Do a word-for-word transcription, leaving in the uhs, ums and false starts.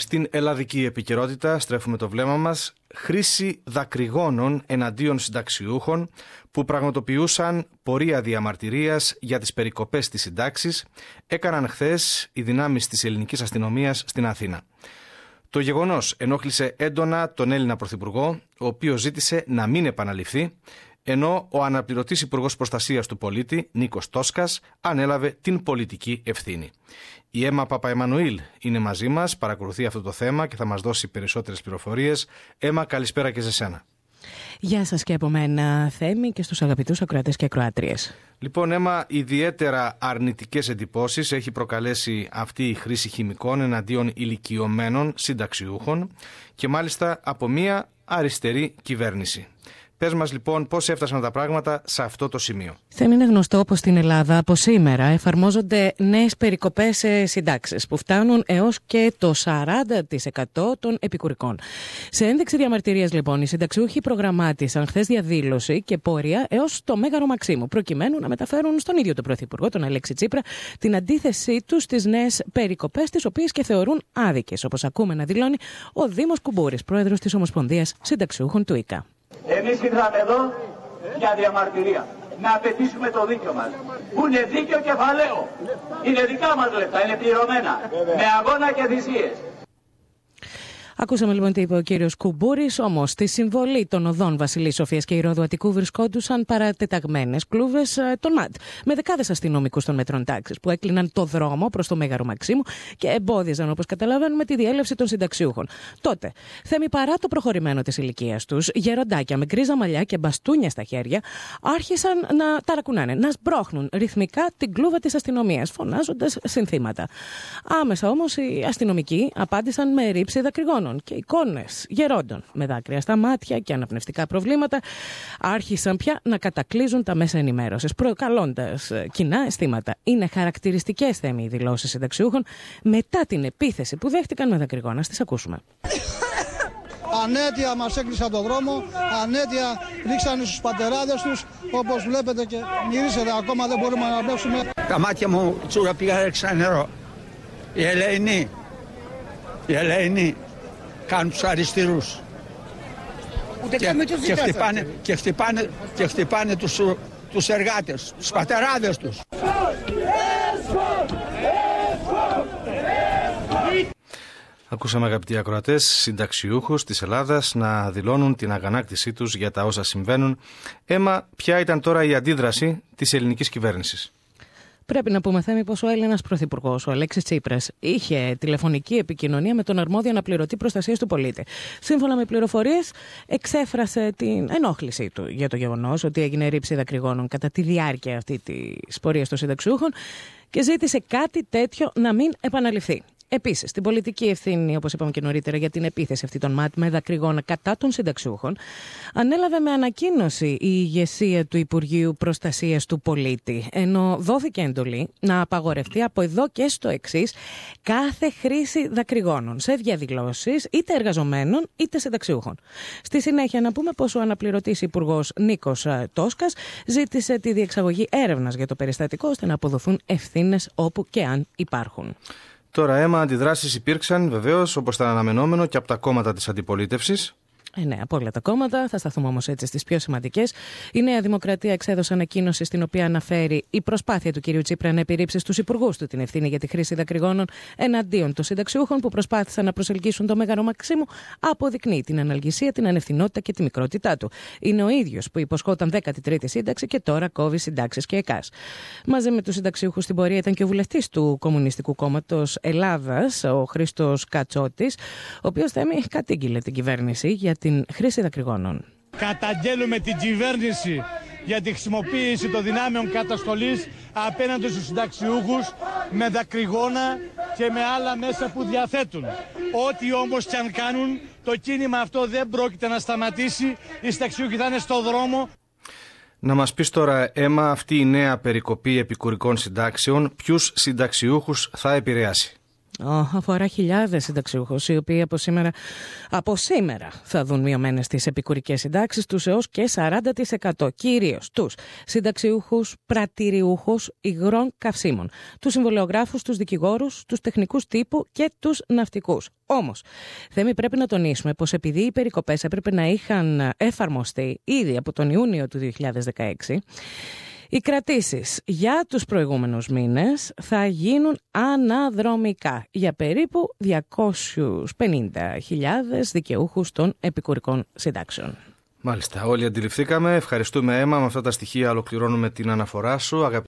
Στην ελλαδική επικαιρότητα στρέφουμε το βλέμμα μας. Χρήση δακρυγόνων εναντίον συνταξιούχων που πραγματοποιούσαν πορεία διαμαρτυρίας για τις περικοπές της συντάξης έκαναν χθες οι δυνάμεις της ελληνικής αστυνομίας στην Αθήνα. Το γεγονός ενόχλησε έντονα τον Έλληνα Πρωθυπουργό, ο οποίος ζήτησε να μην επαναληφθεί, ενώ ο αναπληρωτής Υπουργός Προστασίας του Πολίτη, Νίκος Τόσκας, ανέλαβε την πολιτική ευθύνη. Η Έμα Παπαεμμανουήλ είναι μαζί μας, παρακολουθεί αυτό το θέμα και θα μας δώσει περισσότερες πληροφορίες. Έμα, καλησπέρα και σε σένα. Γεια σας και από μένα, Θέμη, και στους αγαπητούς ακροατές και ακροάτριες. Λοιπόν, Έμα, ιδιαίτερα αρνητικές εντυπώσεις έχει προκαλέσει αυτή η χρήση χημικών εναντίον ηλικιωμένων συνταξιούχων και μάλιστα από μια αριστερή κυβέρνηση. Πες μας λοιπόν πώς έφτασαν τα πράγματα σε αυτό το σημείο. Δεν είναι γνωστό πως στην Ελλάδα από σήμερα εφαρμόζονται νέες περικοπές σε συντάξεις που φτάνουν έως και το σαράντα τοις εκατό των επικουρικών. Σε ένδειξη διαμαρτυρίας λοιπόν οι συνταξιούχοι προγραμμάτισαν χθες διαδήλωση και πορεία έως το Μέγαρο Μαξίμου προκειμένου να μεταφέρουν στον ίδιο τον Πρωθυπουργό, τον Αλέξη Τσίπρα, την αντίθεσή τους στις νέες περικοπές, τις οποίες και θεωρούν άδικες, όπως ακούμε να δηλώνει ο Δήμος Κουμπούρης, πρόεδρος της Ομοσπονδίας Συνταξιούχων του ΙΚΑ. Εμείς ήρθαμε εδώ για διαμαρτυρία. Να απαιτήσουμε το δίκιο μας. Που είναι δίκιο κεφαλαίο. Είναι δικά μας λεφτά, είναι πληρωμένα. Με αγώνα και θυσίες. Ακούσαμε λοιπόν τι είπε ο κύριος Κουμπούρης, όμως στη συμβολή των οδών Βασιλής Σοφίας και Ηρώδου Αττικού βρισκόντουσαν παρατεταγμένες κλούβες των ΜΑΤ, με δεκάδες αστυνομικούς των μετρών τάξης που έκλειναν το δρόμο προς το Μέγαρο Μαξίμου και εμπόδιζαν, όπως καταλαβαίνουμε, τη διέλευση των συνταξιούχων. Τότε, Θέμη, παρά το προχωρημένο της ηλικίας τους, γεροντάκια με γκρίζα μαλλιά και μπαστούνια στα χέρια άρχισαν να ταρακουνάνε, να σμπρώχνουν ρυθμικά την κλούβα της αστυνομίας, φωνάζοντας συνθήματα. Άμεσα όμως οι αστυνομικοί απάντησαν με ρήψη δακρυγόνων. Και εικόνες γερόντων με δάκρυα στα μάτια και αναπνευστικά προβλήματα άρχισαν πια να κατακλείζουν τα μέσα ενημέρωσης, προκαλώντας κοινά αισθήματα. Είναι χαρακτηριστικές, Θέμη, οι δηλώσεις συνταξιούχων μετά την επίθεση που δέχτηκαν με δακρυγόνα. Στις ακούσουμε. Ανέτεια μας έκλεισαν τον δρόμο, ανέτεια ρίξανε στους πατεράδες τους, όπως βλέπετε και μυρίσετε, ακόμα δεν μπορούμε να αναπνεύσουμε. Τα μάτια μου τσούρα πήγα έξα νερό. Η Ελεηνή, η Ελεηνή. Κάνουν τους αριστερούς και, και, χτυπάνε, και, χτυπάνε, και χτυπάνε τους, τους εργάτες, τους πατεράδες τους. Ακούσαμε, αγαπητοί ακροατές, συνταξιούχους της Ελλάδας να δηλώνουν την αγανάκτησή τους για τα όσα συμβαίνουν. Έμα, ποια ήταν τώρα η αντίδραση της ελληνικής κυβέρνησης? Πρέπει να πούμε, Θέμη, πως ο Έλληνας Πρωθυπουργός, ο Αλέξης Τσίπρας, είχε τηλεφωνική επικοινωνία με τον αρμόδιο αναπληρωτή προστασίας του πολίτη. Σύμφωνα με πληροφορίες, εξέφρασε την ενόχλησή του για το γεγονός ότι έγινε ρήψη δακρυγόνων κατά τη διάρκεια αυτή της πορείας των συνταξιούχων και ζήτησε κάτι τέτοιο να μην επαναληφθεί. Επίσης, την πολιτική ευθύνη, όπως είπαμε και νωρίτερα, για την επίθεση αυτή των ΜΑΤ με δακρυγόνα κατά των συνταξιούχων, ανέλαβε με ανακοίνωση η ηγεσία του Υπουργείου Προστασίας του Πολίτη, ενώ δόθηκε εντολή να απαγορευτεί από εδώ και στο εξής κάθε χρήση δακρυγόνων σε διαδηλώσεις είτε εργαζομένων είτε συνταξιούχων. Στη συνέχεια, να πούμε πως ο αναπληρωτής Υπουργός Νίκος Τόσκας ζήτησε τη διεξαγωγή έρευνας για το περιστατικό, ώστε να αποδοθούν ευθύνες όπου και αν υπάρχουν. Τώρα, Έμα, αντιδράσεις υπήρξαν βεβαίως, όπως ήταν αναμενόμενο, και από τα κόμματα της αντιπολίτευσης. Ε, ναι, από όλα τα κόμματα. Θα σταθούμε όμως έτσι στις πιο σημαντικές. Η Νέα Δημοκρατία εξέδωσε ανακοίνωση στην οποία αναφέρει η προσπάθεια του κυρίου Τσίπρα να επιρρύψει στους υπουργούς του την ευθύνη για τη χρήση δακρυγόνων εναντίον των συνταξιούχων που προσπάθησαν να προσελκύσουν το Μέγαρο Μαξίμου. Αποδεικνύει την αναλγησία, την ανευθυνότητα και τη μικρότητά του. Είναι ο ίδιος που υποσχόταν δέκατη τρίτη σύνταξη και τώρα κόβει συντάξεις και ΕΚΑΣ. Μαζί με τους συνταξιούχους στην πορεία ήταν και ο βουλευτής του Κομμουνιστικού Κόμματος Ελλάδας, ο Χρήστος Κατσότης, ο οποίος, Θέμη, κατήγγειλε την κυβέρνηση για την χρήση δακρυγόνων. Καταγγέλουμε την κυβέρνηση για τη χρησιμοποίηση των δυνάμεων καταστολής απέναντι στους συνταξιούχους με δακρυγόνα και με άλλα μέσα που διαθέτουν. Ό,τι όμως και αν κάνουν, το κίνημα αυτό δεν πρόκειται να σταματήσει. Οι συνταξιούχοι θα είναι στο δρόμο. Να μας πεις τώρα, Έμα, αυτή η νέα περικοπή επικουρικών συντάξεων ποιους συνταξιούχους θα επηρεάσει? Αφορά χιλιάδες συνταξιούχους, οι οποίοι από σήμερα, από σήμερα θα δουν μειωμένες τις επικουρικές συντάξεις τους έως και σαράντα τοις εκατό. Κυρίως τους συνταξιούχους, πρατηριούχους υγρών καυσίμων, τους συμβολεογράφους, τους δικηγόρους, τους τεχνικούς τύπου και τους ναυτικούς. Όμως, Θέμη, πρέπει να τονίσουμε πως επειδή οι περικοπές έπρεπε να είχαν εφαρμοστεί ήδη από τον Ιούνιο του δύο χιλιάδες δεκαέξι, οι κρατήσεις για τους προηγούμενους μήνες θα γίνουν αναδρομικά για περίπου διακόσιες πενήντα χιλιάδες δικαιούχους των επικουρικών συντάξεων. Μάλιστα, όλοι αντιληφθήκαμε. Ευχαριστούμε, Έμα. Με αυτά τα στοιχεία ολοκληρώνουμε την αναφορά σου.